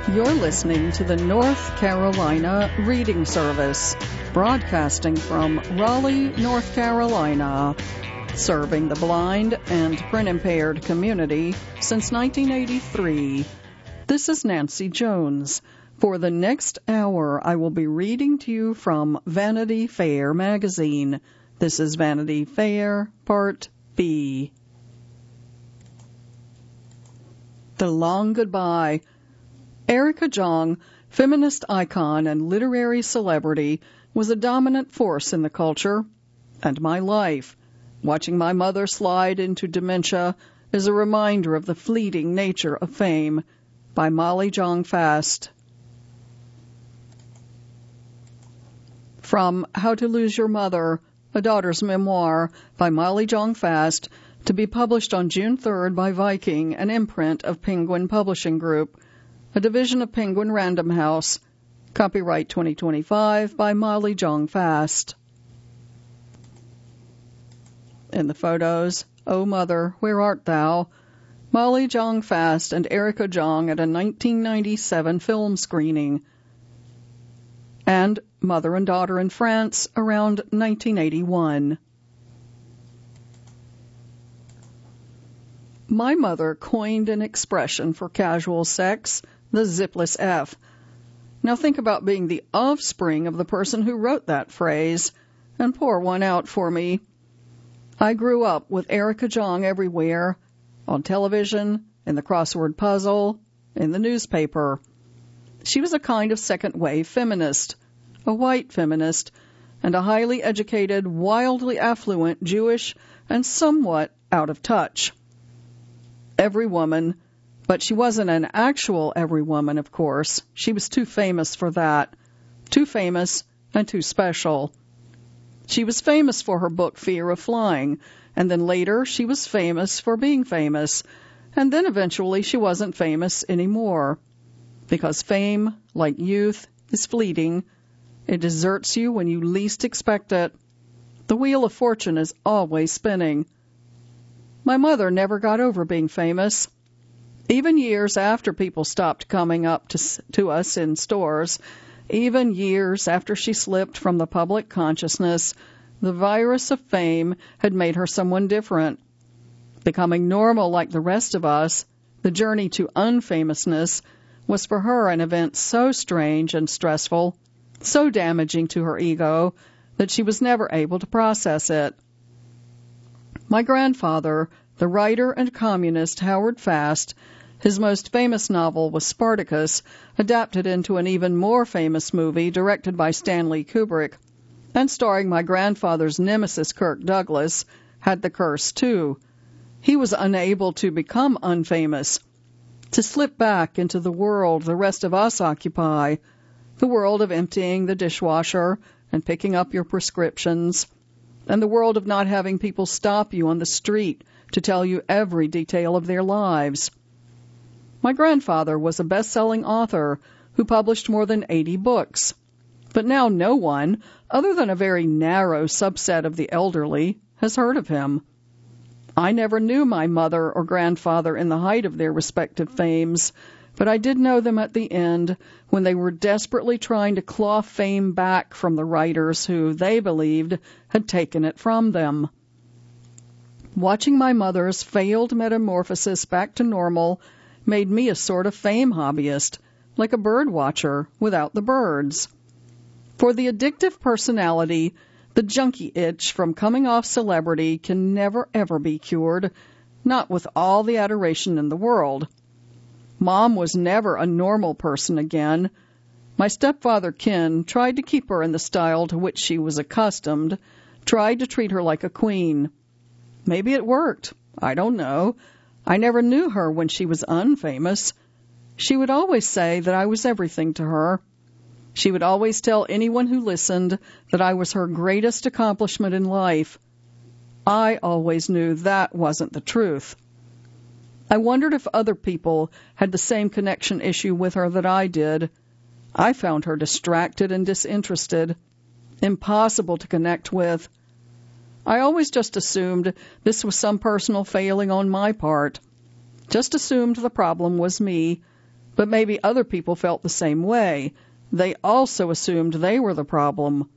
You're listening to the North Carolina Reading Service, broadcasting from Raleigh, North Carolina, serving the blind and print-impaired community since 1983. This is Nancy Jones. For the next hour, I will be reading to you from Vanity Fair magazine. This is Vanity Fair, Part B. The Long Goodbye. Erica Jong, feminist icon and literary celebrity, was a dominant force in the culture and my life. Watching my mother slide into dementia is a reminder of the fleeting nature of fame. By Molly Jong Fast. From How to Lose Your Mother, A Daughter's Memoir, by Molly Jong Fast, to be published on June 3rd by Viking, an imprint of Penguin Publishing Group, a division of Penguin Random House. Copyright 2025 by Molly Jong Fast. In the photos, Oh Mother, Where Art Thou? Molly Jong Fast and Erica Jong at a 1997 film screening. And Mother and Daughter in France around 1981. My mother coined an expression for casual sex, the zipless F. Now think about being the offspring of the person who wrote that phrase, and pour one out for me. I grew up with Erica Jong everywhere, on television, in the crossword puzzle, in the newspaper. She was a kind of second-wave feminist, a white feminist, and a highly educated, wildly affluent Jewish and somewhat out of touch. Every woman, but she wasn't an actual every woman, of course. She was too famous for that. Too famous and too special. She was famous for her book Fear of Flying, and then later she was famous for being famous, and then eventually she wasn't famous anymore. Because fame, like youth, is fleeting. It deserts you when you least expect it. The wheel of fortune is always spinning. My mother never got over being famous. Even years after people stopped coming up to us in stores, even years after she slipped from the public consciousness, the virus of fame had made her someone different. Becoming normal like the rest of us, the journey to unfamousness was for her an event so strange and stressful, so damaging to her ego, that she was never able to process it. My grandfather, the writer and communist Howard Fast, his most famous novel was Spartacus, adapted into an even more famous movie directed by Stanley Kubrick, and starring my grandfather's nemesis Kirk Douglas, had the curse too. He was unable to become unfamous, to slip back into the world the rest of us occupy, the world of emptying the dishwasher and picking up your prescriptions, and the world of not having people stop you on the street to tell you every detail of their lives. My grandfather was a best-selling author who published more than 80 books. But now no one, other than a very narrow subset of the elderly, has heard of him. I never knew my mother or grandfather in the height of their respective fames, but I did know them at the end when they were desperately trying to claw fame back from the writers who, they believed, had taken it from them. Watching my mother's failed metamorphosis back to normal made me a sort of fame hobbyist, like a bird watcher without the birds. For the addictive personality, the junkie itch from coming off celebrity can never ever be cured, not with all the adoration in the world. Mom was never a normal person again. My stepfather Ken tried to keep her in the style to which she was accustomed, tried to treat her like a queen. Maybe it worked. I don't know. I never knew her when she was unfamous. She would always say that I was everything to her. She would always tell anyone who listened that I was her greatest accomplishment in life. I always knew that wasn't the truth. I wondered if other people had the same connection issue with her that I did. I found her distracted and disinterested, impossible to connect with. I always just assumed this was some personal failing on my part. Just assumed the problem was me, But maybe other people felt the same way. They also assumed they were the problem.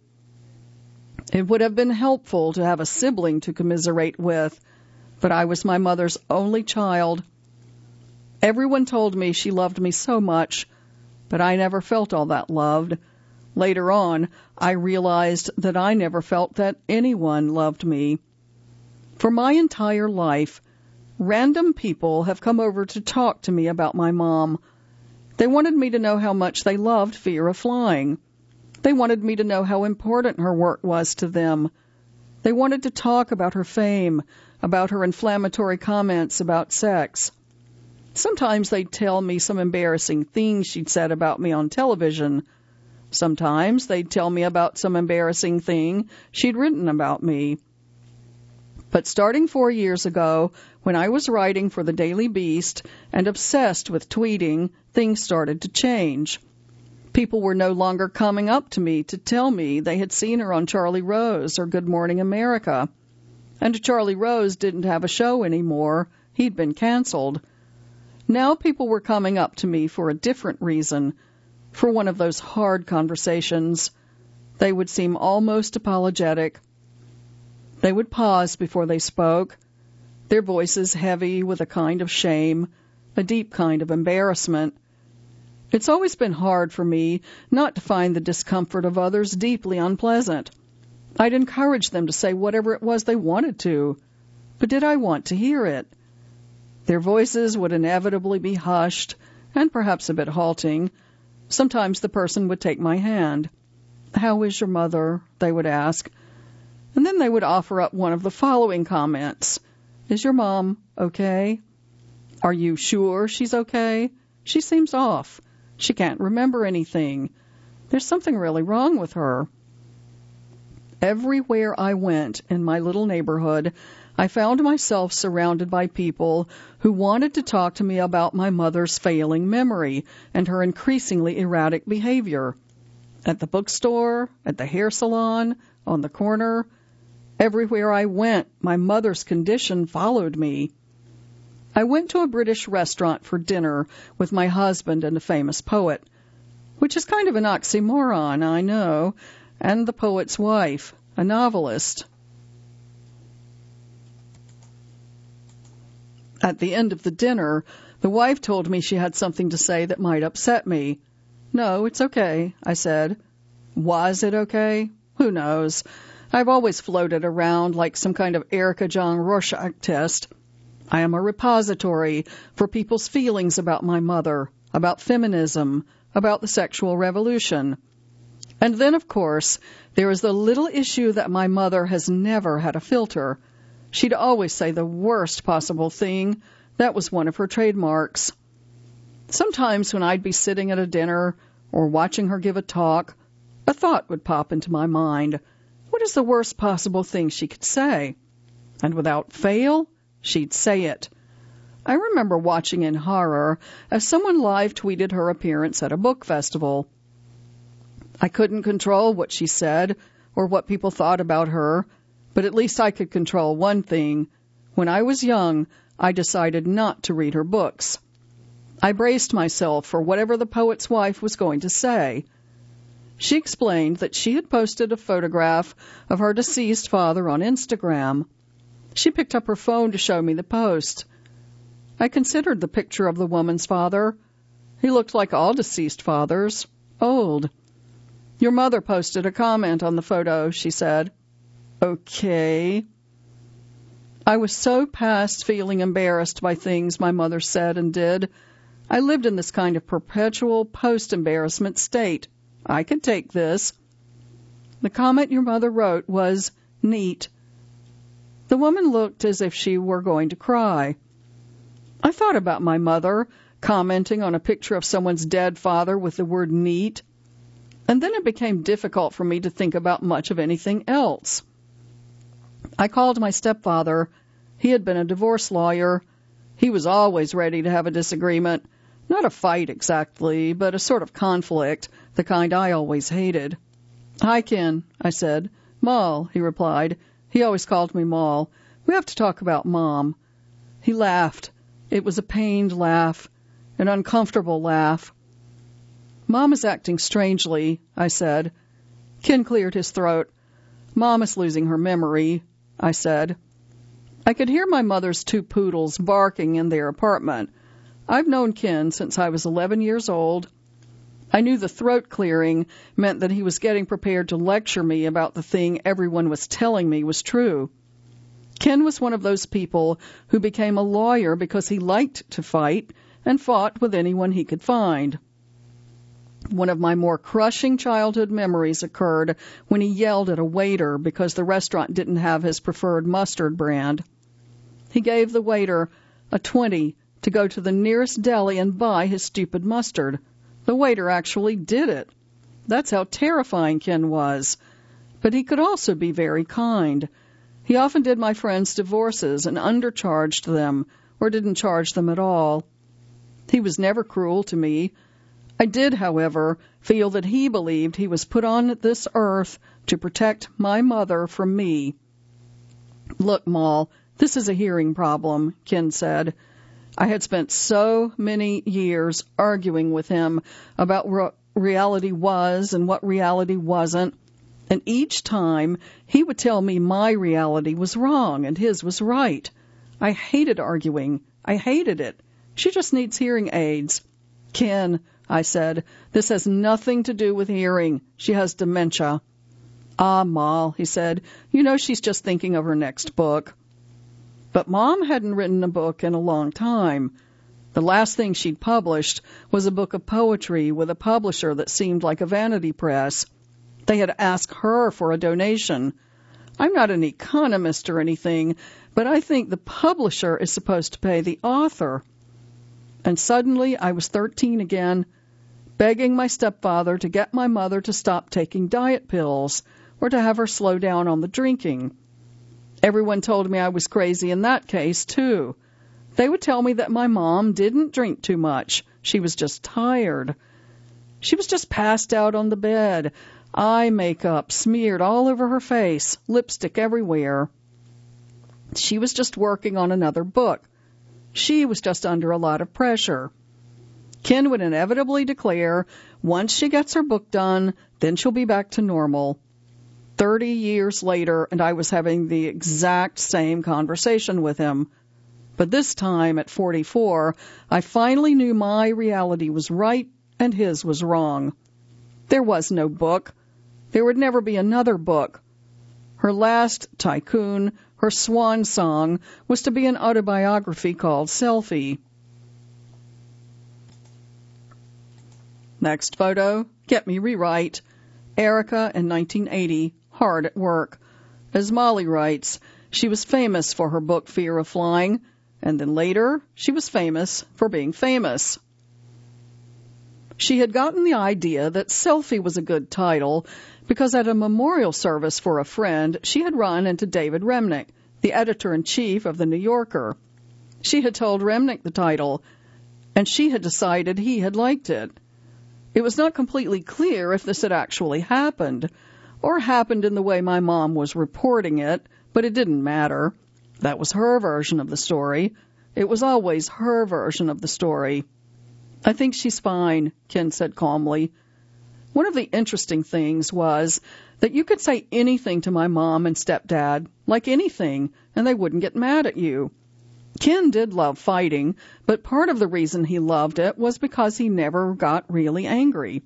It would have been helpful to have a sibling to commiserate with, but I was my mother's only child. Everyone told me she loved me so much, but I never felt all that loved. Later on, I realized that I never felt that anyone loved me. For my entire life, random people have come over to talk to me about my mom. They wanted me to know how much they loved Vera flying. They wanted me to know how important her work was to them. They wanted to talk about her fame, about her inflammatory comments about sex. Sometimes they'd tell me some embarrassing things she'd said about me on television. Sometimes they'd tell me about some embarrassing thing she'd written about me. But starting 4 years ago, when I was writing for the Daily Beast and obsessed with tweeting, things started to change. People were no longer coming up to me to tell me they had seen her on Charlie Rose or Good Morning America. And Charlie Rose didn't have a show anymore. He'd been canceled. Now people were coming up to me for a different reason, for one of those hard conversations. They would seem almost apologetic. They would pause before they spoke, their voices heavy with a kind of shame, a deep kind of embarrassment. It's always been hard for me not to find the discomfort of others deeply unpleasant. I'd encourage them to say whatever it was they wanted to, but did I want to hear it? Their voices would inevitably be hushed and perhaps a bit halting. Sometimes the person would take my hand. "How is your mother?" they would ask. And then they would offer up one of the following comments. "Is your mom okay? Are you sure she's okay? She seems off. She can't remember anything. There's something really wrong with her." Everywhere I went in my little neighborhood, I found myself surrounded by people who wanted to talk to me about my mother's failing memory and her increasingly erratic behavior. At the bookstore, at the hair salon, on the corner, everywhere I went, my mother's condition followed me. I went to a British restaurant for dinner with my husband and a famous poet, which is kind of an oxymoron, I know, and the poet's wife, a novelist. At the end of the dinner, the wife told me she had something to say that might upset me. "No, it's okay," I said. Was it okay? Who knows? I've always floated around like some kind of Erica John Rorschach test. I am a repository for people's feelings about my mother, about feminism, about the sexual revolution. And then, of course, there is the little issue that my mother has never had a filter. She'd always say the worst possible thing. That was one of her trademarks. Sometimes when I'd be sitting at a dinner or watching her give a talk, a thought would pop into my mind. What is the worst possible thing she could say? And without fail, she'd say it. I remember watching in horror as someone live tweeted her appearance at a book festival. I couldn't control what she said or what people thought about her, but at least I could control one thing. When I was young, I decided not to read her books. I braced myself for whatever the poet's wife was going to say. She explained that she had posted a photograph of her deceased father on Instagram. She picked up her phone to show me the post. I considered the picture of the woman's father. He looked like all deceased fathers, old. "Your mother posted a comment on the photo," she said. Okay. I was so past feeling embarrassed by things my mother said and did. I lived in this kind of perpetual post-embarrassment state. I could take this. The comment your mother wrote was neat. The woman looked as if she were going to cry. I thought about my mother commenting on a picture of someone's dead father with the word neat, and then it became difficult for me to think about much of anything else. I called my stepfather. He had been a divorce lawyer. He was always ready to have a disagreement. Not a fight exactly, but a sort of conflict, the kind I always hated. "Hi, Ken," I said. "Moll," he replied. He always called me Moll. "We have to talk about Mom." He laughed. It was a pained laugh, an uncomfortable laugh. Mom is acting strangely, I said. Ken cleared his throat. Mom is losing her memory, I said. I could hear my mother's 2 poodles barking in their apartment. I've known Ken since I was 11 years old. I knew the throat clearing meant that he was getting prepared to lecture me about the thing everyone was telling me was true. Ken was one of those people who became a lawyer because he liked to fight and fought with anyone he could find. One of my more crushing childhood memories occurred when he yelled at a waiter because the restaurant didn't have his preferred mustard brand. He gave the waiter a 20 to go to the nearest deli and buy his stupid mustard. The waiter actually did it. That's how terrifying Ken was. But he could also be very kind. He often did my friends' divorces and undercharged them or didn't charge them at all. He was never cruel to me. I did, however, feel that he believed he was put on this earth to protect my mother from me. Look, Moll, this is a hearing problem, Ken said. I had spent so many years arguing with him about what reality was and what reality wasn't, and each time he would tell me my reality was wrong and his was right. I hated arguing. I hated it. She just needs hearing aids. Ken, I said, this has nothing to do with hearing. She has dementia. Ah, Moll, he said, you know she's just thinking of her next book. But Mom hadn't written a book in a long time. The last thing she'd published was a book of poetry with a publisher that seemed like a vanity press. They had asked her for a donation. I'm not an economist or anything, but I think the publisher is supposed to pay the author. And suddenly I was 13 again, begging my stepfather to get my mother to stop taking diet pills or to have her slow down on the drinking. Everyone told me I was crazy in that case, too. They would tell me that my mom didn't drink too much. She was just tired. She was just passed out on the bed, eye makeup smeared all over her face, lipstick everywhere. She was just working on another book. She was just under a lot of pressure. Ken would inevitably declare, once she gets her book done, then she'll be back to normal. 30 years later, and I was having the exact same conversation with him. But this time, at 44, I finally knew my reality was right and his was wrong. There was no book. There would never be another book. Her last tycoon, her swan song, was to be an autobiography called Selfie. Next photo, Get Me Rewrite. Erica in 1980, hard at work. As Molly writes, she was famous for her book Fear of Flying, and then later she was famous for being famous. She had gotten the idea that Selfie was a good title because at a memorial service for a friend, she had run into David Remnick, the editor-in-chief of The New Yorker. She had told Remnick the title, and she had decided he had liked it. It was not completely clear if this had actually happened, or happened in the way my mom was reporting it, but it didn't matter. That was her version of the story. It was always her version of the story. I think she's fine, Ken said calmly. One of the interesting things was that you could say anything to my mom and stepdad, like anything, and they wouldn't get mad at you. Ken did love fighting, but part of the reason he loved it was because he never got really angry.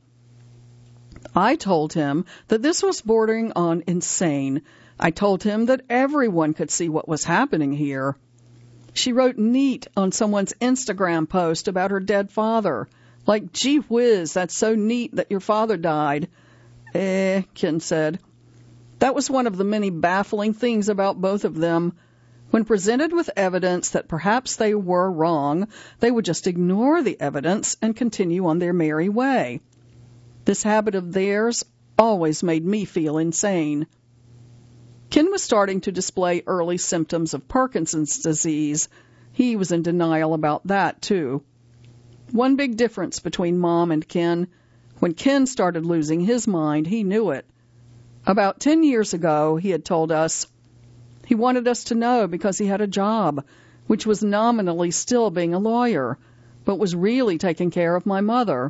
I told him that this was bordering on insane. I told him that everyone could see what was happening here. She wrote neat on someone's Instagram post about her dead father. Like, gee whiz, that's so neat that your father died. Ken said. That was one of the many baffling things about both of them. When presented with evidence that perhaps they were wrong, they would just ignore the evidence and continue on their merry way. This habit of theirs always made me feel insane. Ken was starting to display early symptoms of Parkinson's disease. He was in denial about that, too. One big difference between Mom and Ken. When Ken started losing his mind, he knew it. About 10 years ago, he had told us he wanted us to know because he had a job, which was nominally still being a lawyer. but was really taking care of my mother.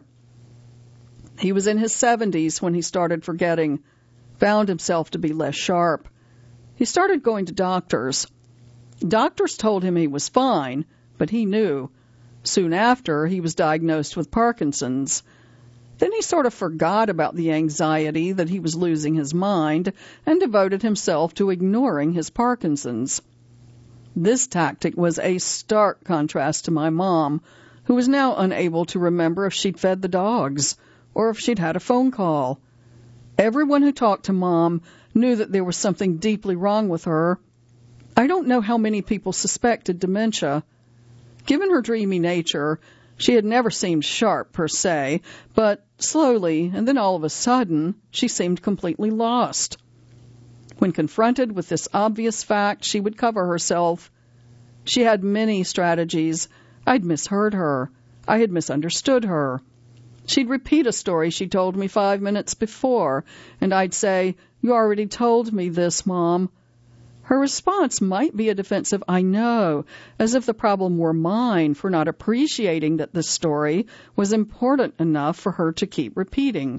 He was in his 70s when he started forgetting, found himself to be less sharp. He started going to doctors. Doctors told him he was fine, but he knew. Soon after, he was diagnosed with Parkinson's. Then he sort of forgot about the anxiety that he was losing his mind and devoted himself to ignoring his Parkinson's. This tactic was a stark contrast to my mom, who was now unable to remember if she'd fed the dogs or if she'd had a phone call. Everyone who talked to Mom knew that there was something deeply wrong with her. I don't know how many people suspected dementia. Given her dreamy nature, she had never seemed sharp per se, but slowly, and then all of a sudden, she seemed completely lost. When confronted with this obvious fact, she would cover herself. She had many strategies. I'd misheard her. I had misunderstood her. She'd repeat a story she told me 5 minutes before, and I'd say, "You already told me this, Mom." Her response might be a defensive "I know," as if the problem were mine for not appreciating that this story was important enough for her to keep repeating.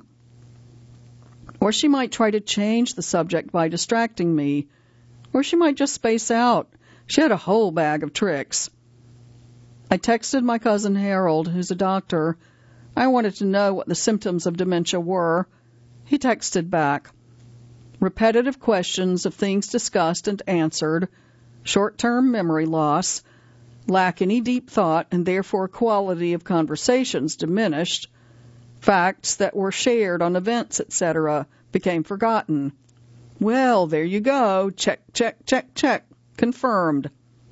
Or she might try to change the subject by distracting me. Or she might just space out. She had a whole bag of tricks. I texted my cousin Harold, who's a doctor. I wanted to know what the symptoms of dementia were. He texted back. Repetitive questions of things discussed and answered, short-term memory loss, lack any deep thought and therefore quality of conversations diminished, facts that were shared on events, etc., became forgotten. Well, there you go. Check, check, check, check. Confirmed.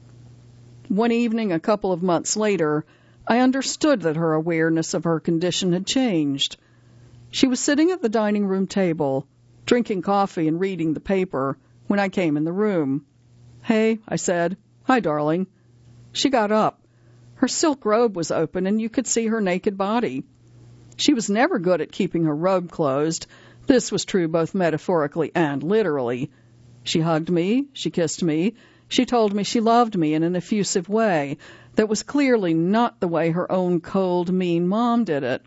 One evening, a couple of months later, I understood that her awareness of her condition had changed. She was sitting at the dining room table, drinking coffee and reading the paper, when I came in the room. "Hey," I said. "Hi, darling." She got up. Her silk robe was open, and you could see her naked body. She was never good at keeping her robe closed. This was true both metaphorically and literally. She hugged me. She kissed me. She told me she loved me in an effusive way that was clearly not the way her own cold, mean mom did it.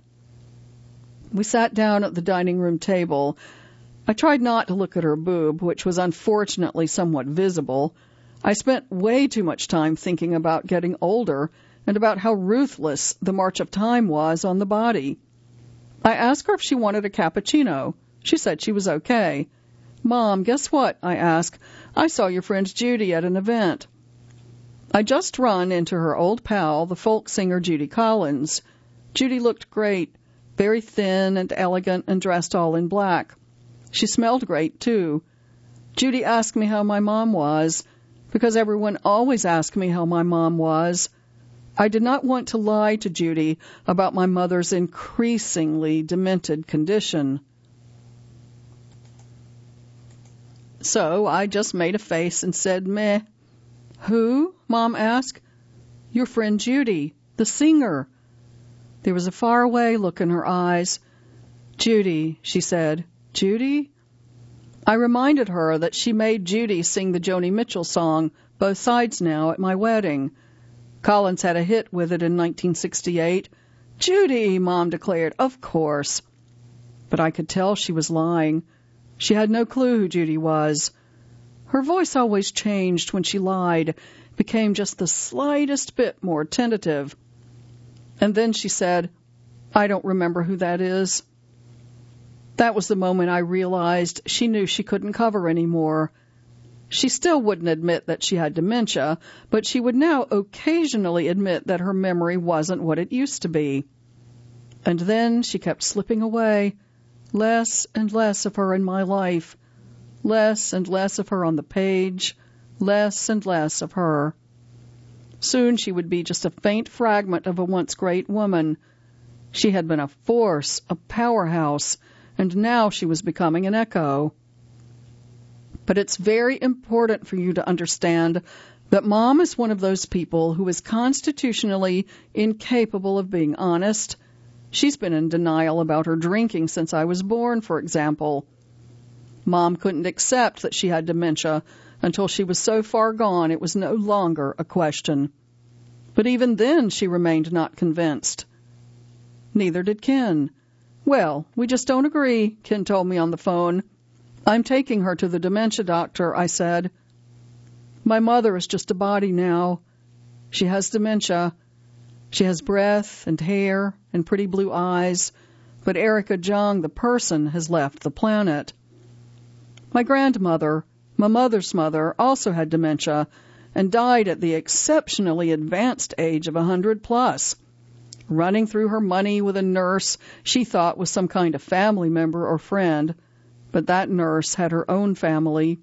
We sat down at the dining room table. I tried not to look at her boob, which was unfortunately somewhat visible. I spent way too much time thinking about getting older and about how ruthless the march of time was on the body. I asked her if she wanted a cappuccino. She said she was okay. "Mom, guess what?" I asked. "I saw your friend Judy at an event." I just run into her old pal, the folk singer Judy Collins. Judy looked great, very thin and elegant and dressed all in black. She smelled great, too. Judy asked me how my mom was, because everyone always asked me how my mom was. I did not want to lie to Judy about my mother's increasingly demented condition. So I just made a face and said, "Meh." "Who?" Mom asked. "Your friend Judy, the singer." There was a faraway look in her eyes. "Judy," she said. "Judy?" I reminded her that she made Judy sing the Joni Mitchell song, Both Sides Now, at my wedding. Collins had a hit with it in 1968. "Judy," Mom declared, "of course." But I could tell she was lying. She had no clue who Judy was. Her voice always changed when she lied, became just the slightest bit more tentative. And then she said, "I don't remember who that is." That was the moment I realized she knew she couldn't cover anymore. She still wouldn't admit that she had dementia, but she would now occasionally admit that her memory wasn't what it used to be. And then she kept slipping away. Less and less of her in my life. Less and less of her on the page. Less and less of her. Soon she would be just a faint fragment of a once great woman. She had been a force, a powerhouse, and now she was becoming an echo. But it's very important for you to understand that Mom is one of those people who is constitutionally incapable of being honest. She's been in denial about her drinking since I was born, for example. Mom couldn't accept that she had dementia until she was so far gone it was no longer a question. But even then she remained not convinced. Neither did Ken. Well, we just don't agree, Ken told me on the phone. I'm taking her to the dementia doctor, I said. My mother is just a body now. She has dementia. She has breath and hair and pretty blue eyes, but Erica Jung, the person, has left the planet. My grandmother, my mother's mother, also had dementia and died at the exceptionally advanced age of 100 plus, running through her money with a nurse she thought was some kind of family member or friend, but that nurse had her own family.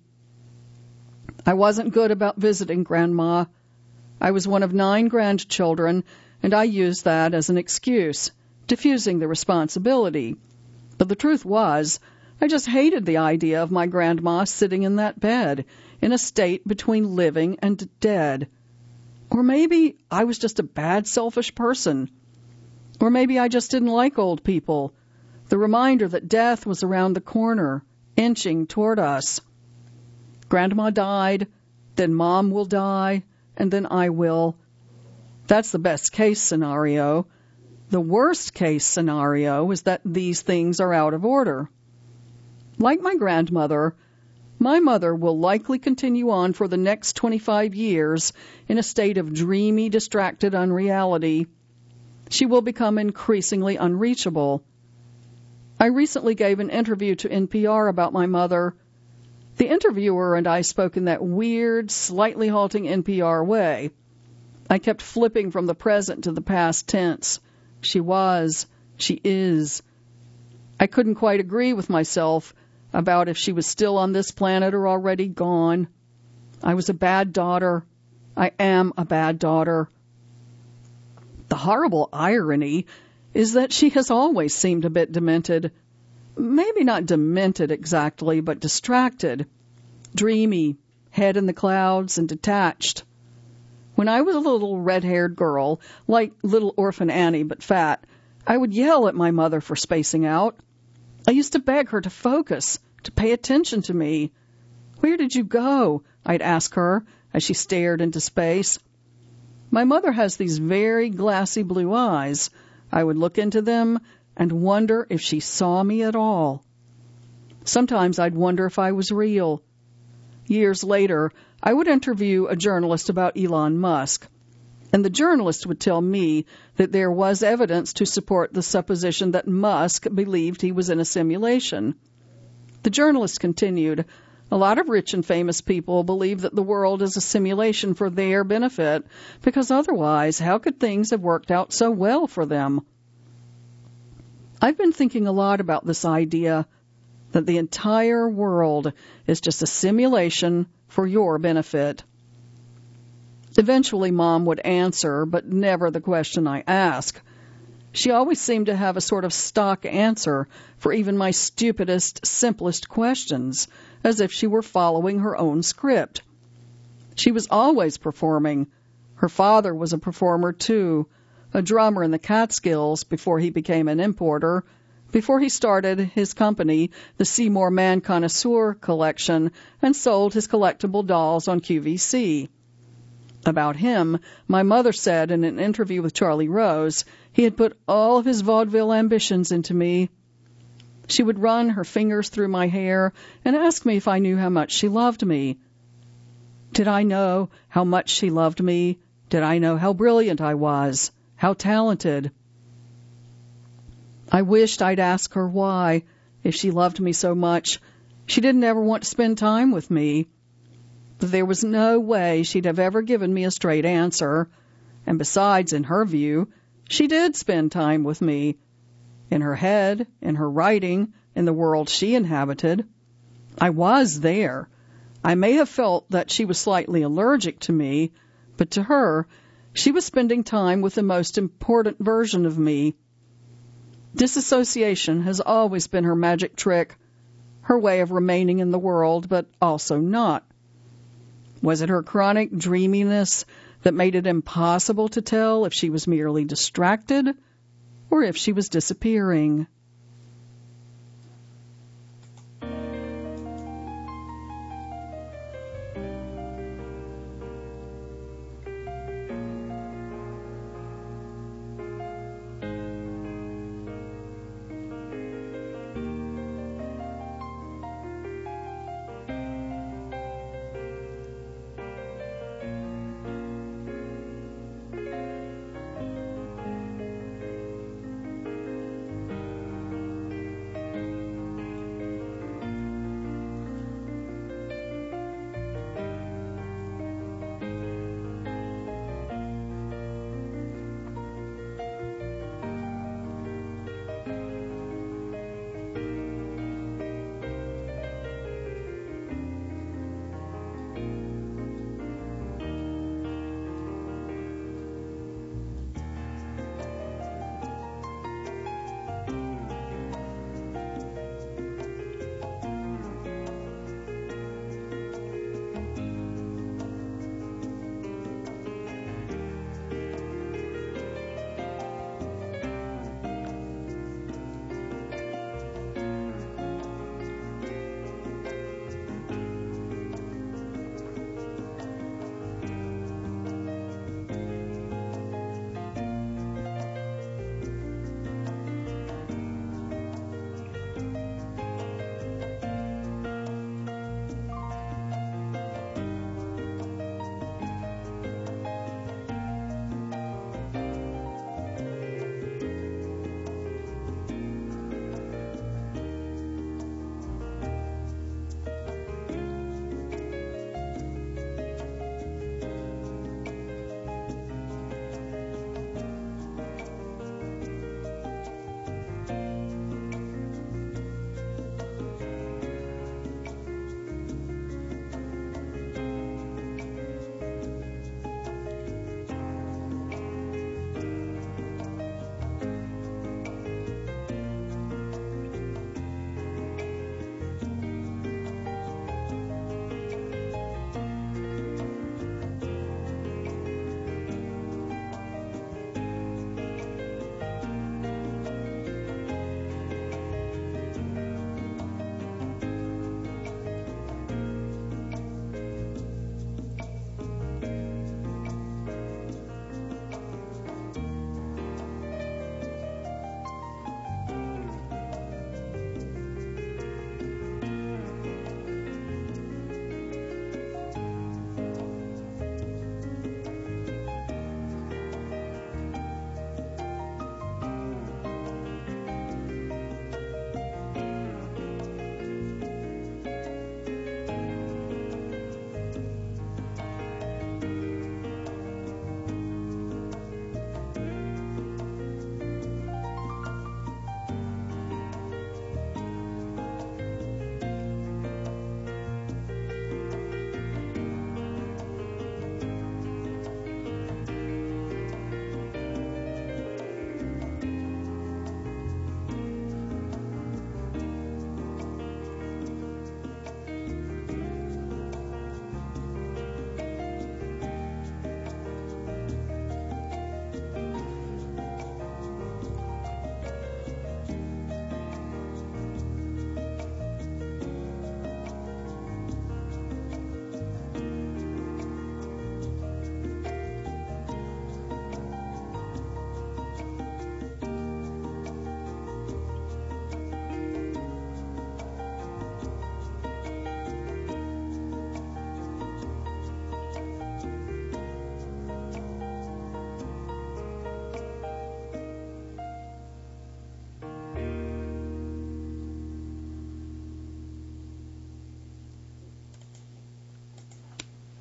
I wasn't good about visiting Grandma. I was one of 9 grandchildren, and I used that as an excuse, diffusing the responsibility. But the truth was, I just hated the idea of my grandma sitting in that bed, in a state between living and dead. Or maybe I was just a bad, selfish person. Or maybe I just didn't like old people. The reminder that death was around the corner, inching toward us. Grandma died, then Mom will die, and then I will. That's the best case scenario. The worst case scenario is that these things are out of order. Like my grandmother, my mother will likely continue on for the next 25 years in a state of dreamy, distracted unreality. She will become increasingly unreachable. I recently gave an interview to NPR about my mother. The interviewer and I spoke in that weird, slightly halting NPR way. I kept flipping from the present to the past tense. She was. She is. I couldn't quite agree with myself about if she was still on this planet or already gone. I was a bad daughter. I am a bad daughter. The horrible irony is that she has always seemed a bit demented. Maybe not demented exactly, but distracted, dreamy, head in the clouds, and detached. When I was a little red-haired girl, like little orphan Annie but fat, I would yell at my mother for spacing out. I used to beg her to focus, to pay attention to me. Where did you go? I'd ask her as she stared into space. My mother has these very glassy blue eyes. I would look into them and wonder if she saw me at all. Sometimes I'd wonder if I was real. Years later, I would interview a journalist about Elon Musk, and the journalist would tell me that there was evidence to support the supposition that Musk believed he was in a simulation. The journalist continued, a lot of rich and famous people believe that the world is a simulation for their benefit, because otherwise, how could things have worked out so well for them? I've been thinking a lot about this idea that the entire world is just a simulation for your benefit. Eventually, Mom would answer, but never the question I ask. She always seemed to have a sort of stock answer for even my stupidest, simplest questions, as if she were following her own script. She was always performing. Her father was a performer, too, a drummer in the Catskills before he became an importer, before he started his company, the Seymour Man Connoisseur Collection, and sold his collectible dolls on QVC. About him, my mother said in an interview with Charlie Rose, he had put all of his vaudeville ambitions into me. She would run her fingers through my hair and ask me if I knew how much she loved me. Did I know how much she loved me? Did I know how brilliant I was? How talented? I wished I'd ask her why, if she loved me so much. She didn't ever want to spend time with me. But there was no way she'd have ever given me a straight answer. And besides, in her view, she did spend time with me. In her head, in her writing, in the world she inhabited. I was there. I may have felt that she was slightly allergic to me, but to her, she was spending time with the most important version of me. Disassociation has always been her magic trick, her way of remaining in the world, but also not. Was it her chronic dreaminess that made it impossible to tell if she was merely distracted or if she was disappearing?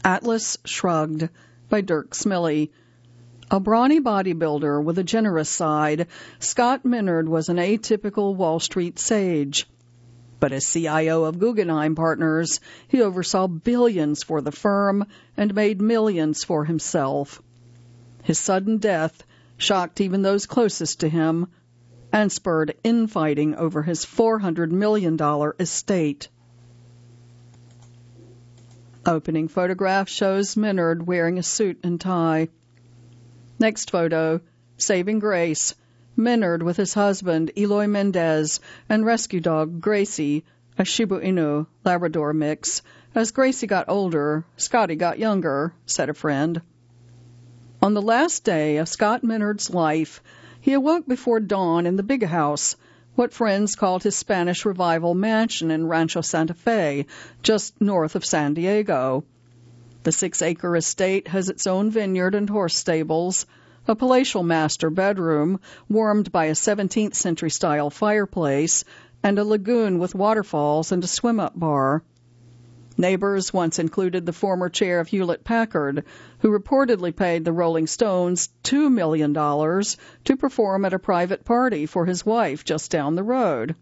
Atlas Shrugged by Dirk Smillie. A brawny bodybuilder with a generous side, Scott Minerd was an atypical Wall Street sage. But as CIO of Guggenheim Partners, he oversaw billions for the firm and made millions for himself. His sudden death shocked even those closest to him and spurred infighting over his $400 million estate. Opening photograph shows Minerd wearing a suit and tie. Next photo, Saving Grace, Minerd with his husband, Eloy Mendez, and rescue dog Gracie, a Shiba Inu Labrador mix. As Gracie got older, Scotty got younger, said a friend. On the last day of Scott Minerd's life, he awoke before dawn in the big house, what friends called his Spanish Revival mansion in Rancho Santa Fe, just north of San Diego. The 6-acre estate has its own vineyard and horse stables, a palatial master bedroom warmed by a 17th-century-style fireplace, and a lagoon with waterfalls and a swim-up bar. Neighbors once included the former chair of Hewlett-Packard, who reportedly paid the Rolling Stones $2 million to perform at a private party for his wife just down the road.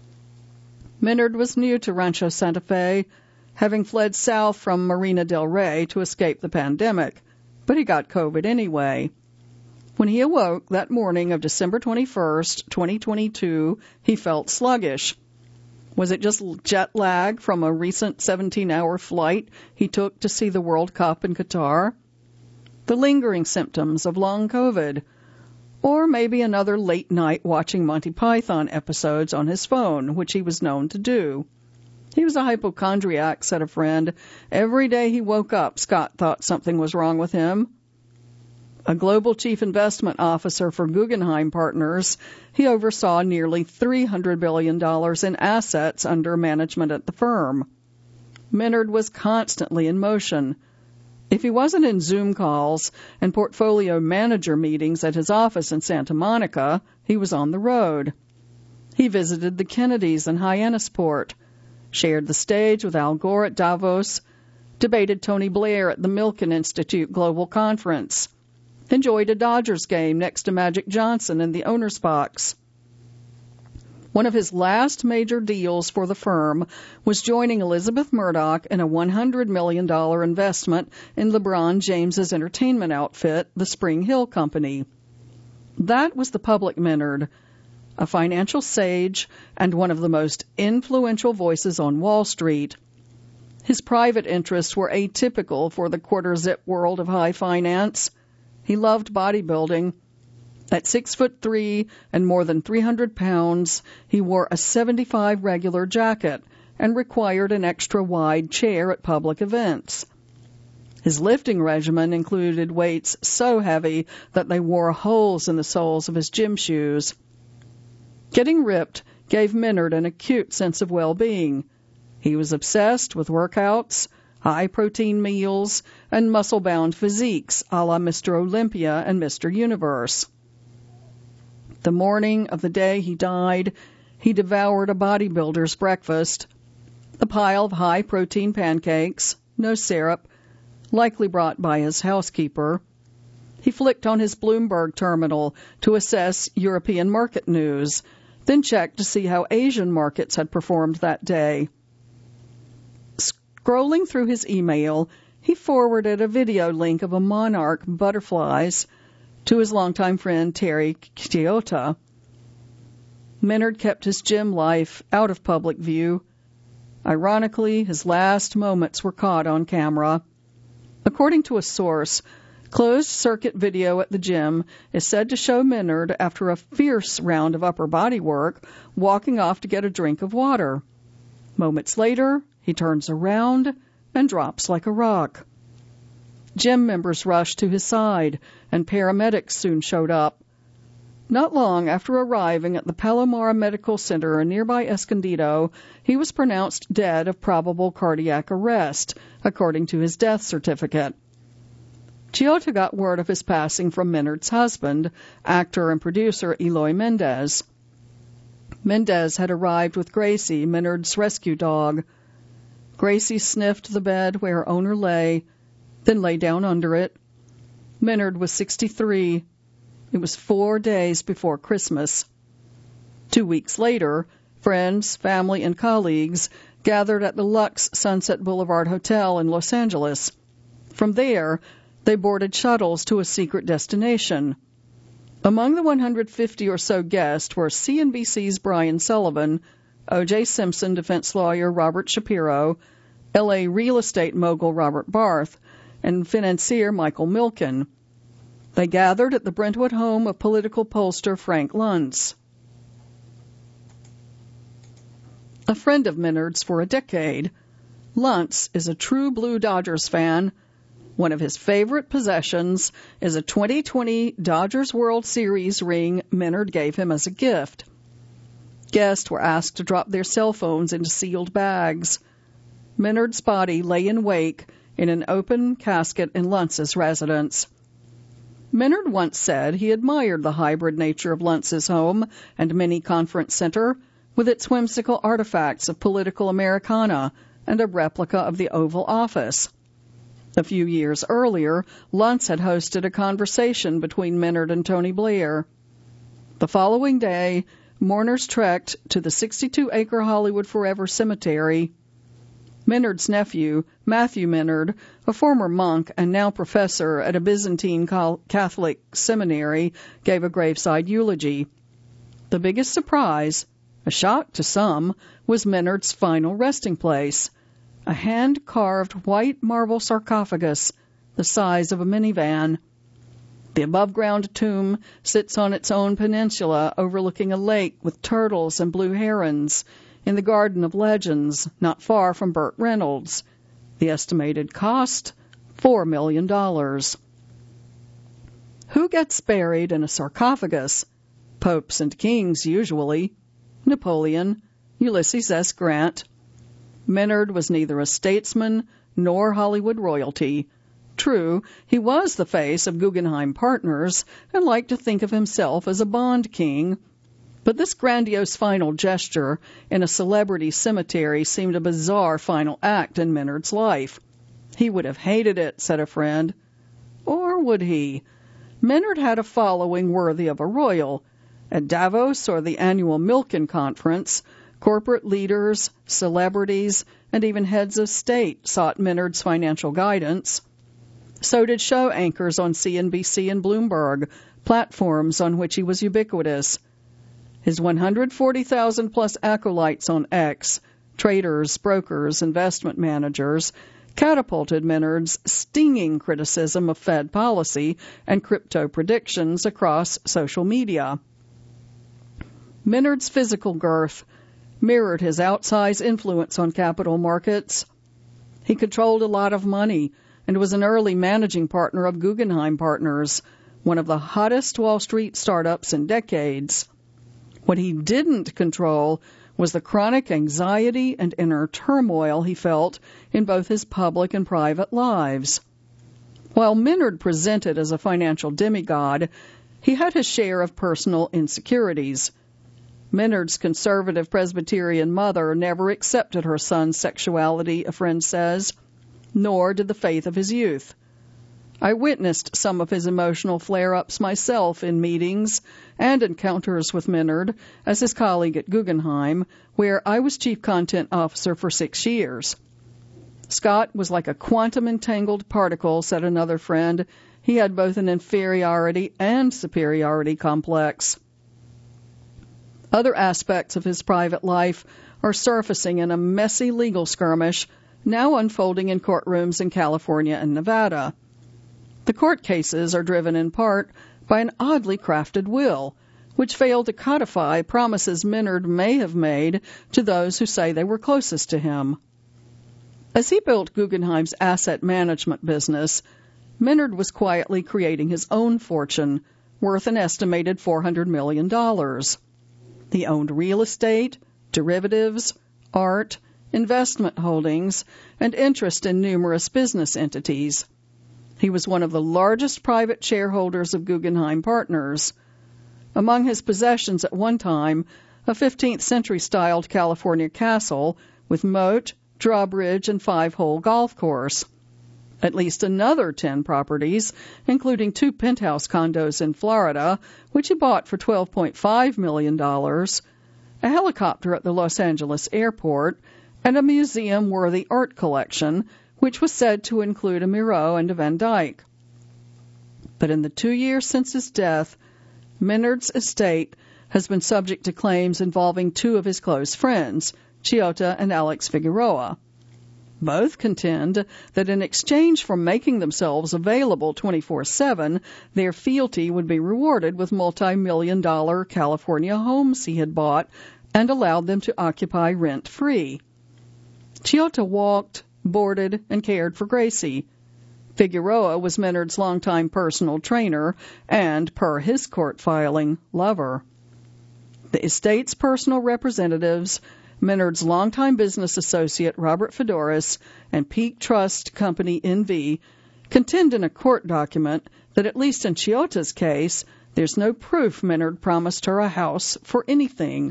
Minerd was new to Rancho Santa Fe, having fled south from Marina del Rey to escape the pandemic, but he got COVID anyway. When he awoke that morning of December 21st, 2022, he felt sluggish. Was it just jet lag from a recent 17-hour flight he took to see the World Cup in Qatar? The lingering symptoms of long COVID? Or maybe another late night watching Monty Python episodes on his phone, which he was known to do. He was a hypochondriac, said a friend. Every day he woke up, Scott thought something was wrong with him. A global chief investment officer for Guggenheim Partners, he oversaw nearly $300 billion in assets under management at the firm. Minerd was constantly in motion. If he wasn't in Zoom calls and portfolio manager meetings at his office in Santa Monica, he was on the road. He visited the Kennedys in Hyannisport, shared the stage with Al Gore at Davos, debated Tony Blair at the Milken Institute Global Conference, enjoyed a Dodgers game next to Magic Johnson in the owner's box. One of his last major deals for the firm was joining Elizabeth Murdoch in a $100 million investment in LeBron James's entertainment outfit, the Spring Hill Company. That was the public Minerd, a financial sage and one of the most influential voices on Wall Street. His private interests were atypical for the quarter-zip world of high finance. He loved bodybuilding. At 6'3" and more than 300 pounds, he wore a 75 regular jacket and required an extra-wide chair at public events. His lifting regimen included weights so heavy that they wore holes in the soles of his gym shoes. Getting ripped gave Minerd an acute sense of well-being. He was obsessed with workouts, high-protein meals, and muscle-bound physiques a la Mr. Olympia and Mr. Universe. The morning of the day he died, he devoured a bodybuilder's breakfast, a pile of high-protein pancakes, no syrup, likely brought by his housekeeper. He flicked on his Bloomberg terminal to assess European market news, then checked to see how Asian markets had performed that day. Scrolling through his email, he forwarded a video link of a monarch butterflies to his longtime friend Terry Chioda. Minerd kept his gym life out of public view. Ironically, his last moments were caught on camera. According to a source, closed-circuit video at the gym is said to show Minerd, after a fierce round of upper body work, walking off to get a drink of water. Moments later, he turns around and drops like a rock. Gym members rushed to his side, and paramedics soon showed up. Not long after arriving at the Palomar Medical Center in nearby Escondido, he was pronounced dead of probable cardiac arrest, according to his death certificate. Chioda got word of his passing from Minerd's husband, actor and producer Eloy Mendez. Mendez had arrived with Gracie, Minerd's rescue dog. Gracie sniffed the bed where her owner lay then lay down under it. Minard was 63. It was 4 days before Christmas. 2 weeks later, friends, family, and colleagues gathered at the Lux Sunset Boulevard Hotel in Los Angeles. From there, they boarded shuttles to a secret destination. Among the 150 or so guests were CNBC's Brian Sullivan, O.J. Simpson defense lawyer Robert Shapiro, L.A. real estate mogul Robert Barth, and financier Michael Milken. They gathered at the Brentwood home of political pollster Frank Luntz. A friend of Minard's for a decade, Luntz is a true blue Dodgers fan. One of his favorite possessions is a 2020 Dodgers World Series ring Minard gave him as a gift. Guests were asked to drop their cell phones into sealed bags. Minard's body lay in wake in an open casket in Luntz's residence. Minard once said he admired the hybrid nature of Luntz's home and mini-conference center, with its whimsical artifacts of political Americana and a replica of the Oval Office. A few years earlier, Luntz had hosted a conversation between Minard and Tony Blair. The following day, mourners trekked to the 62-acre Hollywood Forever Cemetery. Minard's nephew, Matthew Minard, a former monk and now professor at a Byzantine Catholic seminary, gave a graveside eulogy. The biggest surprise, a shock to some, was Minard's final resting place, a hand-carved white marble sarcophagus the size of a minivan. The above-ground tomb sits on its own peninsula overlooking a lake with turtles and blue herons in the Garden of Legends, not far from Burt Reynolds. The estimated cost, $4 million. Who gets buried in a sarcophagus? Popes and kings, usually. Napoleon, Ulysses S. Grant. Minard was neither a statesman nor Hollywood royalty. True, he was the face of Guggenheim Partners and liked to think of himself as a Bond king. But this grandiose final gesture in a celebrity cemetery seemed a bizarre final act in Minard's life. He would have hated it, said a friend. Or would he? Minard had a following worthy of a royal. At Davos or the annual Milken Conference, corporate leaders, celebrities, and even heads of state sought Minard's financial guidance. So did show anchors on CNBC and Bloomberg, platforms on which he was ubiquitous. His 140,000-plus acolytes on X, traders, brokers, investment managers, catapulted Minard's stinging criticism of Fed policy and crypto predictions across social media. Minard's physical girth mirrored his outsized influence on capital markets. He controlled a lot of money and was an early managing partner of Guggenheim Partners, one of the hottest Wall Street startups in decades. What he didn't control was the chronic anxiety and inner turmoil he felt in both his public and private lives. While Minard presented as a financial demigod, he had his share of personal insecurities. Minard's conservative Presbyterian mother never accepted her son's sexuality, a friend says, nor did the faith of his youth. I witnessed some of his emotional flare-ups myself in meetings and encounters with Minard as his colleague at Guggenheim, where I was chief content officer for 6 years. Scott was like a quantum-entangled particle, said another friend. He had both an inferiority and superiority complex. Other aspects of his private life are surfacing in a messy legal skirmish now unfolding in courtrooms in California and Nevada. The court cases are driven in part by an oddly crafted will, which failed to codify promises Minard may have made to those who say they were closest to him. As he built Guggenheim's asset management business, Minard was quietly creating his own fortune, worth an estimated $400 million. He owned real estate, derivatives, art, investment holdings, and interest in numerous business entities. He was one of the largest private shareholders of Guggenheim Partners. Among his possessions at one time, a 15th-century-styled California castle with moat, drawbridge, and 5-hole golf course. At least another 10 properties, including 2 penthouse condos in Florida, which he bought for $12.5 million, a helicopter at the Los Angeles airport, and a museum-worthy art collection, which was said to include a Miro and a Van Dyck. But in the 2 years since his death, Minard's estate has been subject to claims involving 2 of his close friends, Chioda and Alex Figueroa. Both contend that in exchange for making themselves available 24/7, their fealty would be rewarded with multi-million-dollar California homes he had bought and allowed them to occupy rent-free. Chioda walked, boarded, and cared for Gracie. Figueroa was Minard's longtime personal trainer and, per his court filing, lover. The estate's personal representatives, Minard's longtime business associate Robert Fedoris, and Peak Trust Company NV, contend in a court document that at least in Chioda's case, there's no proof Minard promised her a house for anything.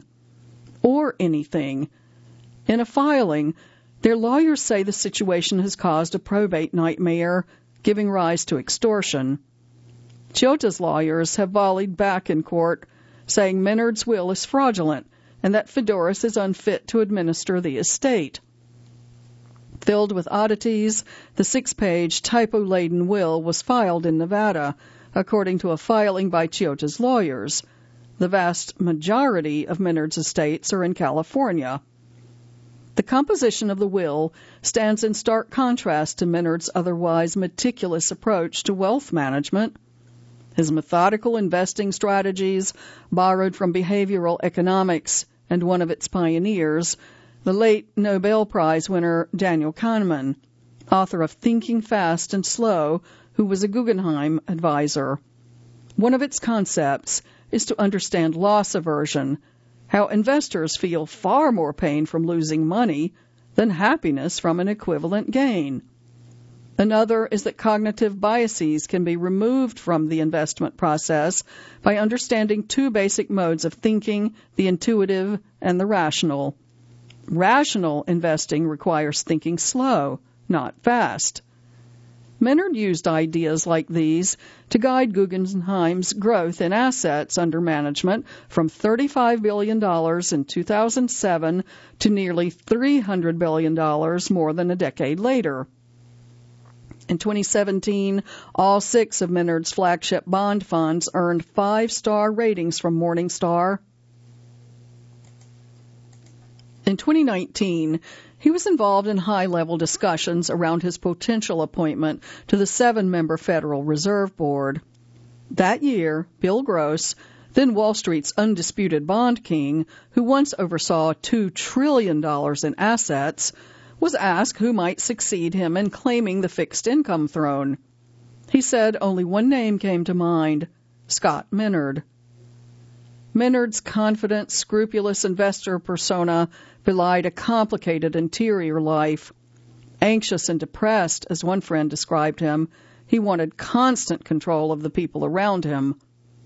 Or anything. In a filing, their lawyers say the situation has caused a probate nightmare, giving rise to extortion. Chioda's lawyers have volleyed back in court, saying Minard's will is fraudulent and that Fedoris is unfit to administer the estate. Filled with oddities, the 6-page, typo-laden will was filed in Nevada, according to a filing by Chioda's lawyers. The vast majority of Minard's estates are in California. The composition of the will stands in stark contrast to Minard's otherwise meticulous approach to wealth management. His methodical investing strategies, borrowed from behavioral economics and one of its pioneers, the late Nobel Prize winner Daniel Kahneman, author of Thinking Fast and Slow, who was a Guggenheim advisor. One of its concepts is to understand loss aversion, how investors feel far more pain from losing money than happiness from an equivalent gain. Another is that cognitive biases can be removed from the investment process by understanding 2 basic modes of thinking, the intuitive and the rational. Rational investing requires thinking slow, not fast. Minard used ideas like these to guide Guggenheim's growth in assets under management from $35 billion in 2007 to nearly $300 billion more than a decade later. In 2017, all 6 of Minard's flagship bond funds earned 5-star ratings from Morningstar. In 2019, he was involved in high-level discussions around his potential appointment to the 7-member Federal Reserve Board. That year, Bill Gross, then Wall Street's undisputed bond king, who once oversaw $2 trillion in assets, was asked who might succeed him in claiming the fixed income throne. He said only one name came to mind, Scott Minard. Minard's confident, scrupulous investor persona belied a complicated interior life. Anxious and depressed, as one friend described him, he wanted constant control of the people around him.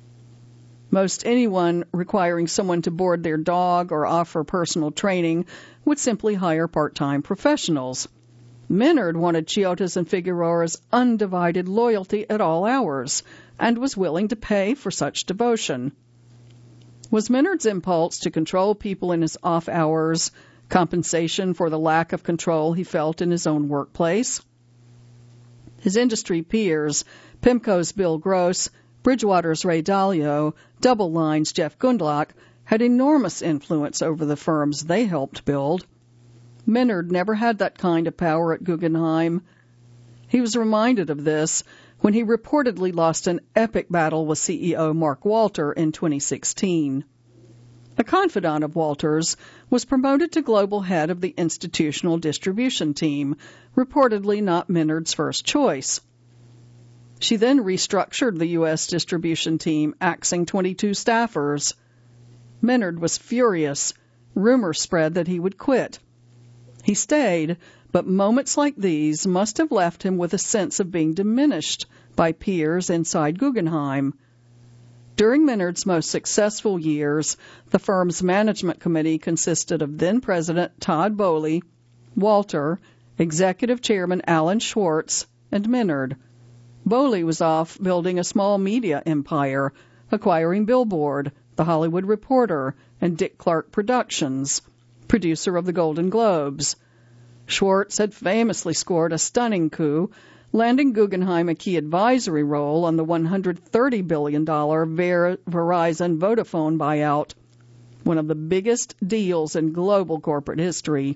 Most anyone requiring someone to board their dog or offer personal training would simply hire part-time professionals. Minard wanted Chioda's and Figueroa's undivided loyalty at all hours and was willing to pay for such devotion. Was Minard's impulse to control people in his off hours compensation for the lack of control he felt in his own workplace? His industry peers, PIMCO's Bill Gross, Bridgewater's Ray Dalio, Double Line's Jeff Gundlach, had enormous influence over the firms they helped build. Minard never had that kind of power at Guggenheim. He was reminded of this when he reportedly lost an epic battle with CEO Mark Walter in 2016. A confidant of Walter's was promoted to global head of the institutional distribution team, reportedly not Minard's first choice. She then restructured the U.S. distribution team, axing 22 staffers. Minard was furious. Rumors spread that he would quit. He stayed, but moments like these must have left him with a sense of being diminished by peers inside Guggenheim. During Minard's most successful years, the firm's management committee consisted of then-President Todd Boehly, Walter, Executive Chairman Alan Schwartz, and Minard. Bowley was off building a small media empire, acquiring Billboard, The Hollywood Reporter, and Dick Clark Productions, producer of the Golden Globes. Schwartz had famously scored a stunning coup, landing Guggenheim a key advisory role on the $130 billion Verizon Vodafone buyout, one of the biggest deals in global corporate history.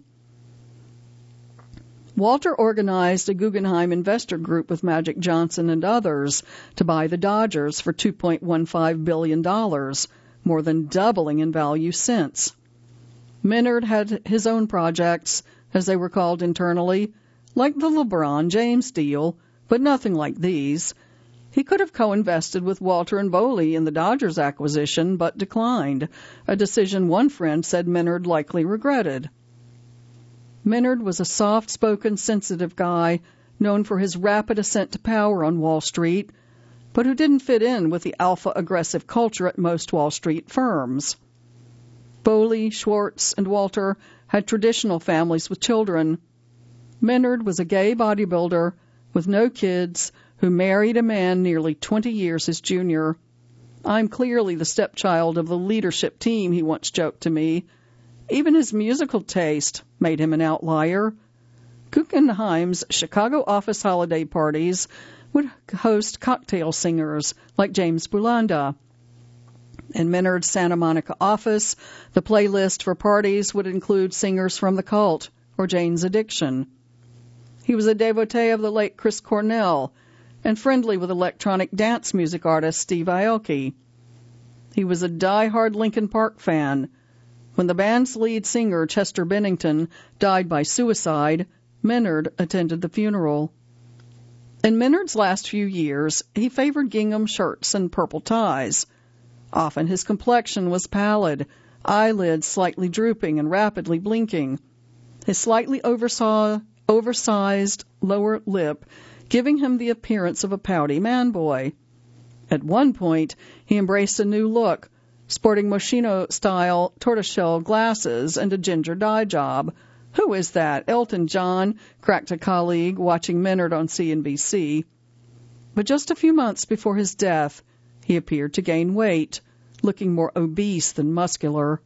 Walter organized a Guggenheim investor group with Magic Johnson and others to buy the Dodgers for $2.15 billion, more than doubling in value since. Minard had his own projects, as they were called internally, like the LeBron James deal, but nothing like these. He could have co-invested with Walter and Bowley in the Dodgers acquisition, but declined, a decision one friend said Minard likely regretted. Minard was a soft-spoken, sensitive guy, known for his rapid ascent to power on Wall Street, but who didn't fit in with the alpha-aggressive culture at most Wall Street firms. Bowley, Schwartz, and Walter had traditional families with children. Minard was a gay bodybuilder with no kids who married a man nearly 20 years his junior. "I'm clearly the stepchild of the leadership team," he once joked to me. Even his musical taste made him an outlier. Guggenheim's Chicago office holiday parties would host cocktail singers like James Bulanda. In Minard's Santa Monica office, the playlist for parties would include singers from The Cult or Jane's Addiction. He was a devotee of the late Chris Cornell and friendly with electronic dance music artist Steve Aoki. He was a die-hard Linkin Park fan. When the band's lead singer, Chester Bennington, died by suicide, Minard attended the funeral. In Minard's last few years, he favored gingham shirts and purple ties. Often his complexion was pallid, eyelids slightly drooping and rapidly blinking, his slightly oversized lower lip giving him the appearance of a pouty man-boy. At one point, he embraced a new look, sporting Moschino-style tortoiseshell glasses and a ginger dye job. "Who is that? Elton John?" cracked a colleague watching Minard on CNBC. But just a few months before his death, he appeared to gain weight, looking more obese than muscular.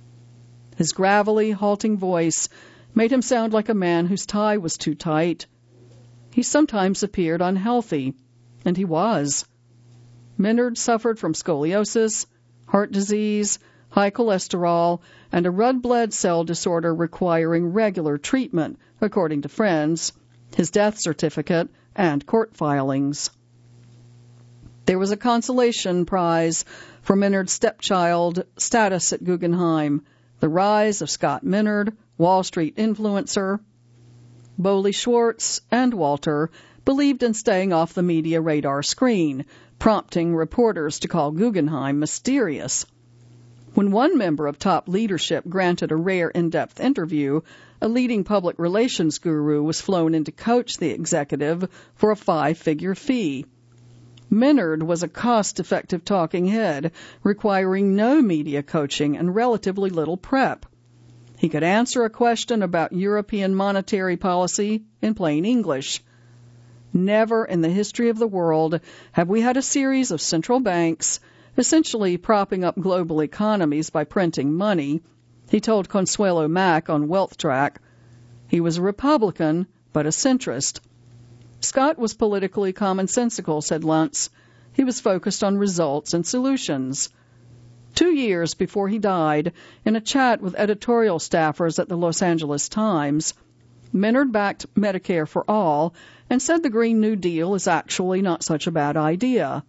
His gravelly, halting voice made him sound like a man whose tie was too tight. He sometimes appeared unhealthy, and he was. Minard suffered from scoliosis, heart disease, high cholesterol, and a red blood cell disorder requiring regular treatment, according to friends, his death certificate, and court filings. There was a consolation prize for Minard's stepchild status at Guggenheim, the rise of Scott Minard, Wall Street influencer. Bowley, Schwartz, and Walter believed in staying off the media radar screen, prompting reporters to call Guggenheim mysterious. When one member of top leadership granted a rare in-depth interview, a leading public relations guru was flown in to coach the executive for a 5-figure fee. Minard was a cost-effective talking head, requiring no media coaching and relatively little prep. He could answer a question about European monetary policy in plain English. Never in the history of the world have we had a series of central banks essentially propping up global economies by printing money, he told Consuelo Mack on Wealth Track. He was a Republican, but a centrist. Scott was politically commonsensical, said Luntz. He was focused on results and solutions. 2 years before he died, in a chat with editorial staffers at the Los Angeles Times, Minard backed Medicare for All and said the Green New Deal is actually not such a bad idea.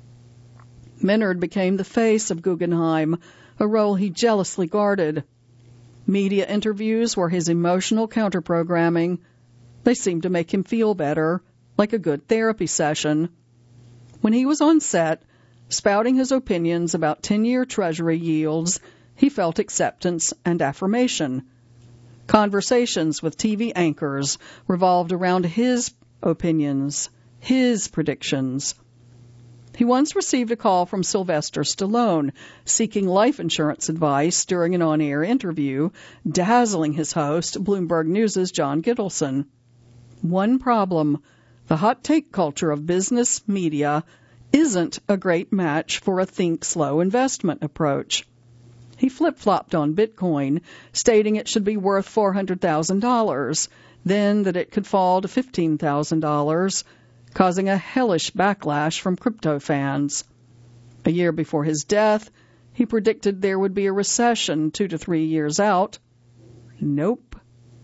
Minard became the face of Guggenheim, a role he jealously guarded. Media interviews were his emotional counter-programming. They seemed to make him feel better, like a good therapy session. When he was on set, spouting his opinions about 10-year Treasury yields, he felt acceptance and affirmation. Conversations with TV anchors revolved around his opinions, his predictions. He once received a call from Sylvester Stallone seeking life insurance advice during an on-air interview, dazzling his host, Bloomberg News' John Gittleson. One problem: The hot take culture of business media isn't a great match for a think slow investment approach. He flip-flopped on Bitcoin, stating it should be worth $400,000, then that it could fall to $15,000, causing a hellish backlash from crypto fans. A year before his death, he predicted there would be a recession 2 to 3 years out. Nope.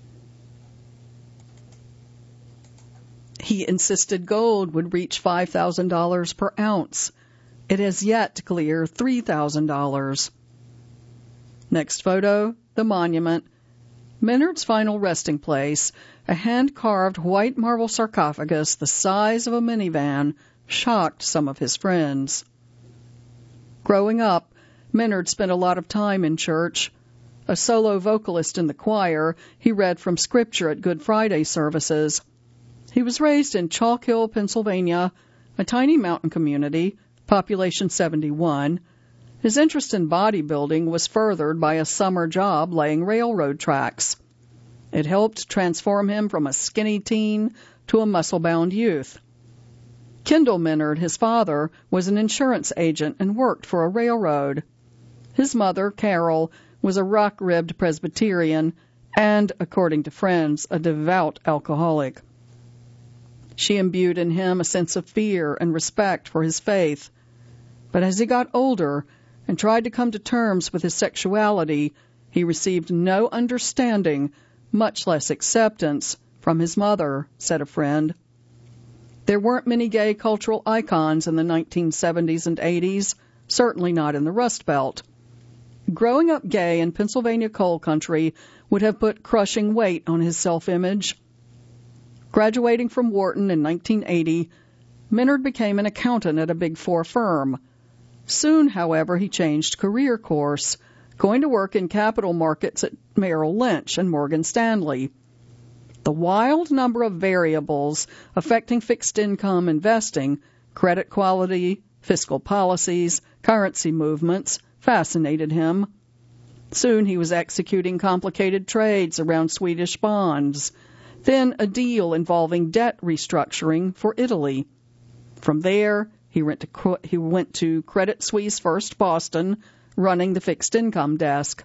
He insisted gold would reach $5,000 per ounce. It has yet to clear $3,000. Next photo, the monument. Minard's final resting place, a hand-carved white marble sarcophagus the size of a minivan, shocked some of his friends. Growing up, Minard spent a lot of time in church. A solo vocalist in the choir, he read from Scripture at Good Friday services. He was raised in Chalk Hill, Pennsylvania, a tiny mountain community, population 71. His interest in bodybuilding was furthered by a summer job laying railroad tracks. It helped transform him from a skinny teen to a muscle-bound youth. Kendall Minard, his father, was an insurance agent and worked for a railroad. His mother, Carol, was a rock-ribbed Presbyterian and, according to friends, a devout alcoholic. She imbued in him a sense of fear and respect for his faith. But as he got older and tried to come to terms with his sexuality, he received no understanding, much less acceptance, from his mother, said a friend. There weren't many gay cultural icons in the 1970s and 80s, certainly not in the Rust Belt. Growing up gay in Pennsylvania coal country would have put crushing weight on his self-image. Graduating from Wharton in 1980, Minard became an accountant at a Big Four firm. Soon, however, he changed career course, going to work in capital markets at Merrill Lynch and Morgan Stanley. The wild number of variables affecting fixed income investing, credit quality, fiscal policies, currency movements, fascinated him. Soon he was executing complicated trades around Swedish bonds, then a deal involving debt restructuring for Italy. From there, he went to Credit Suisse First Boston, running the fixed income desk.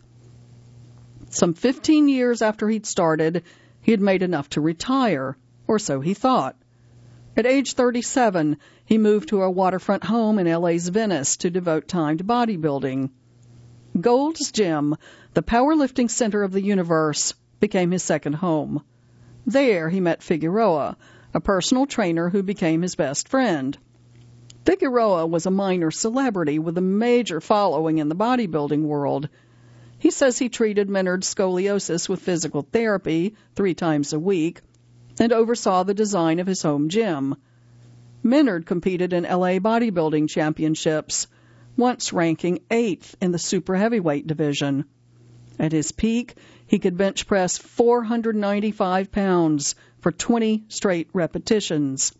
Some 15 years after he'd started, he had made enough to retire, or so he thought. At age 37, he moved to a waterfront home in LA's Venice to devote time to bodybuilding. Gold's Gym, the powerlifting center of the universe, became his second home. There he met Figueroa, a personal trainer who became his best friend. Figueroa was a minor celebrity with a major following in the bodybuilding world. He says he treated Minard's scoliosis with physical therapy 3 times a week and oversaw the design of his home gym. Minard competed in LA bodybuilding championships, once ranking 8th in the super heavyweight division. At his peak, he could bench press 495 pounds for 20 straight repetitions.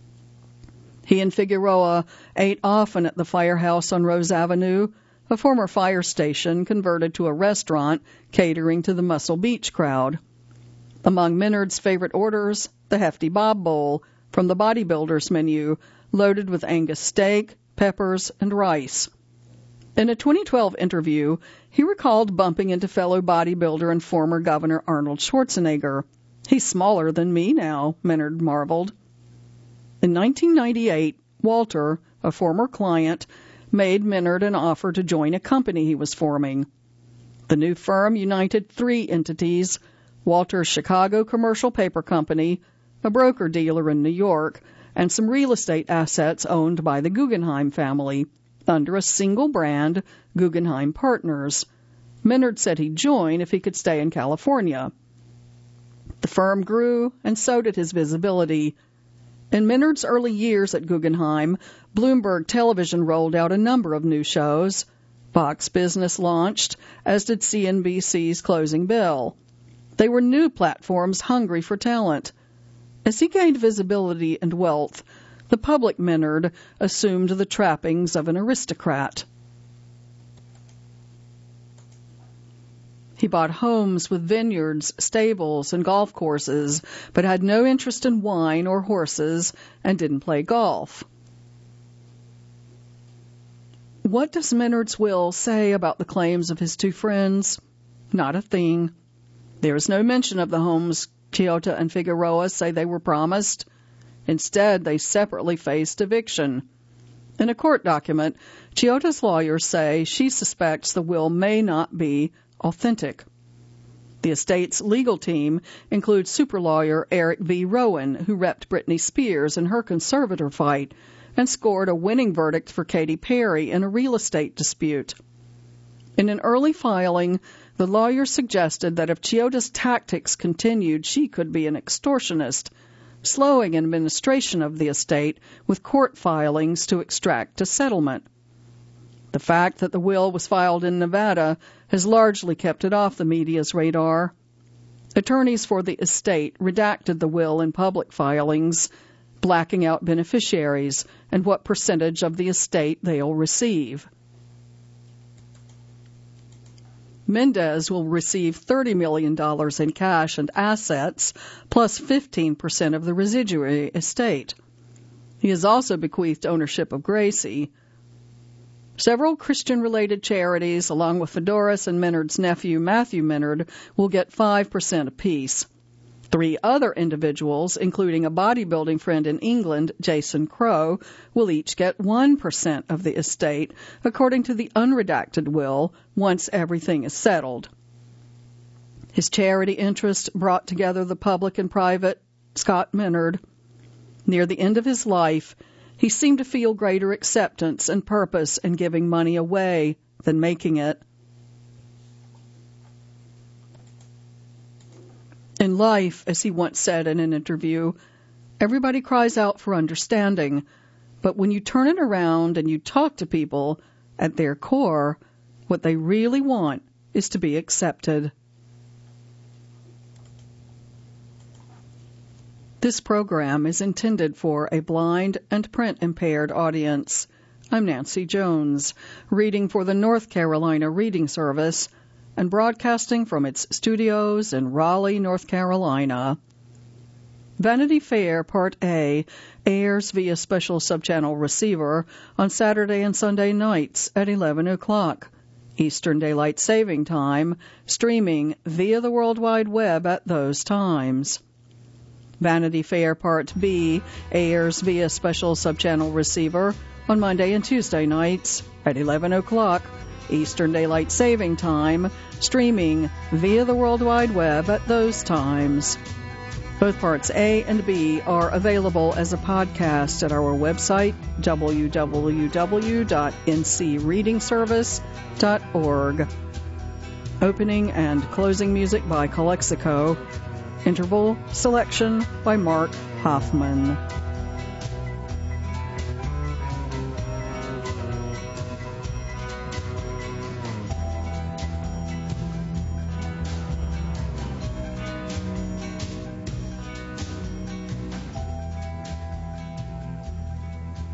He and Figueroa ate often at the Firehouse on Rose Avenue, a former fire station converted to a restaurant catering to the Muscle Beach crowd. Among Minard's favorite orders, the Hefty Bob Bowl from the bodybuilder's menu, loaded with Angus steak, peppers, and rice. In a 2012 interview, he recalled bumping into fellow bodybuilder and former Governor Arnold Schwarzenegger. "He's smaller than me now," Minard marveled. In 1998, Walter, a former client, made Minard an offer to join a company he was forming. The new firm united 3 entities: Walter's Chicago Commercial Paper Company, a broker-dealer in New York, and some real estate assets owned by the Guggenheim family, under a single brand, Guggenheim Partners. Minard said he'd join if he could stay in California. The firm grew, and so did his visibility. In Minard's early years at Guggenheim, Bloomberg Television rolled out a number of new shows. Fox Business launched, as did CNBC's Closing Bell. They were new platforms hungry for talent. As he gained visibility and wealth, the public Minard assumed the trappings of an aristocrat. He bought homes with vineyards, stables, and golf courses, but had no interest in wine or horses and didn't play golf. What does Minard's will say about the claims of his two friends? Not a thing. There is no mention of the homes Chioda and Figueroa say they were promised. Instead, they separately faced eviction. In a court document, Chioda's lawyers say she suspects the will may not be authentic. The estate's legal team includes super lawyer Eric V. Rowan, who repped Britney Spears in her conservator fight and scored a winning verdict for Katy Perry in a real estate dispute. In an early filing, the lawyer suggested that if Chioda's tactics continued, she could be an extortionist, slowing administration of the estate with court filings to extract a settlement. The fact that the will was filed in Nevada has largely kept it off the media's radar. Attorneys for the estate redacted the will in public filings, blacking out beneficiaries and what percentage of the estate they'll receive. Mendez will receive $30 million in cash and assets, plus 15% of the residuary estate. He has also bequeathed ownership of Gracie. Several Christian-related charities, along with Fedoris and Minard's nephew Matthew Minard, will get 5% apiece. 3 other individuals, including a bodybuilding friend in England, Jason Crow, will each get 1% of the estate, according to the unredacted will, once everything is settled. His charity interest brought together the public and private Scott Minard. Near the end of his life, he seemed to feel greater acceptance and purpose in giving money away than making it. In life, as he once said in an interview, everybody cries out for understanding, but when you turn it around and you talk to people, at their core, what they really want is to be accepted. This program is intended for a blind and print-impaired audience. I'm Nancy Jones, reading for the North Carolina Reading Service and broadcasting from its studios in Raleigh, North Carolina. Vanity Fair Part A airs via special subchannel receiver on Saturday and Sunday nights at 11 o'clock. Eastern Daylight Saving Time, streaming via the World Wide Web at those times. Vanity Fair Part B airs via special subchannel receiver on Monday and Tuesday nights at 11 o'clock Eastern Daylight Saving Time, streaming via the World Wide Web at those times. Both Parts A and B are available as a podcast at our website, www.ncreadingservice.org. Opening and closing music by Calexico. Interval selection by Mark Hoffman.